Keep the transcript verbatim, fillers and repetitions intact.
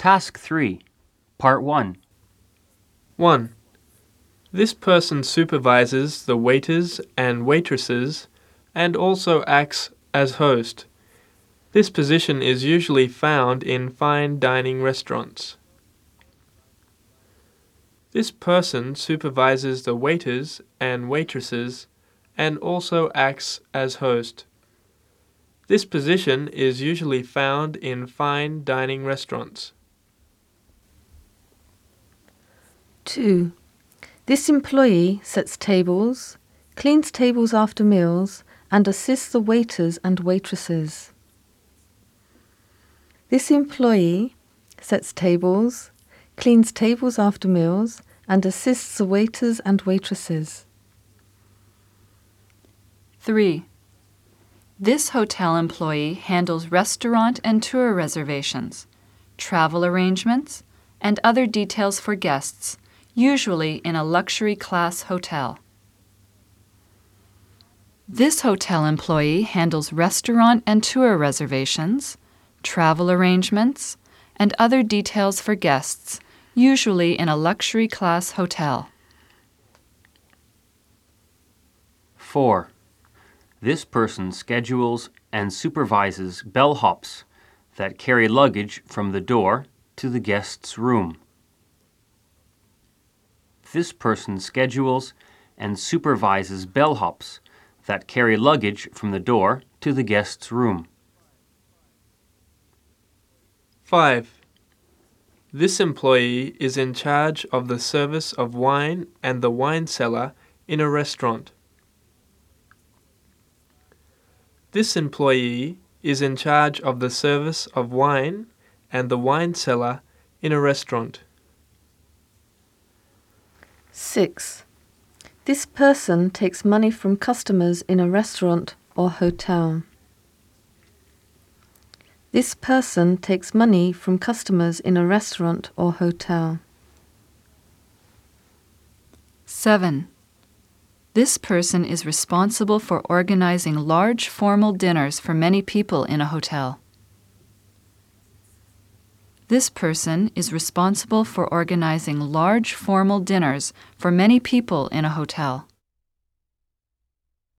Task three, Part one. one. This person supervises the waiters and waitresses and also acts as host. This position is usually found in fine dining restaurants. This person supervises the waiters and waitresses and also acts as host. This position is usually found in fine dining restaurants. two. This employee sets tables, cleans tables after meals, and assists the waiters and waitresses. This employee sets tables, cleans tables after meals, and assists the waiters and waitresses. three. This hotel employee handles restaurant and tour reservations, travel arrangements, and other details for guests, usually in a luxury class hotel. This hotel employee handles restaurant and tour reservations, travel arrangements, and other details for guests, usually in a luxury class hotel. four. This person schedules and supervises bellhops that carry luggage from the door to the guest's room. This person schedules and supervises bellhops that carry luggage from the door to the guest's room. five. This employee is in charge of the service of wine and the wine cellar in a restaurant. This employee is in charge of the service of wine and the wine cellar in a restaurant. six. This person takes money from customers in a restaurant or hotel. This person takes money from customers in a restaurant or hotel. seven. This person is responsible for organizing large formal dinners for many people in a hotel. This person is responsible for organizing large formal dinners for many people in a hotel.